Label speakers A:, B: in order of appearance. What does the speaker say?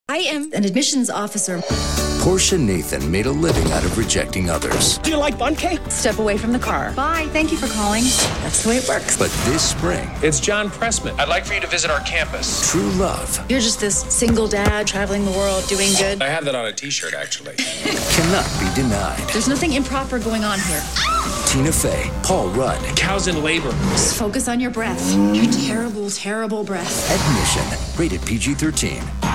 A: I am an admissions officer.
B: Portia Nathan made a living out of rejecting others.
C: Do you like bun cake?
A: Step away from the car. Bye, thank you for calling. That's the way it works.
B: But this spring,
C: It's John Pressman. I'd like for you to visit our campus.
B: true love
A: You're just this single dad traveling the world doing good.
C: I have that on a t-shirt, actually.
B: cannot be denied.
A: There's nothing improper going on here.
B: Tina Fey, Paul Rudd,
C: Cows in labor.
A: Just focus on your breath. Your terrible, terrible breath.
B: Admission, rated PG-13.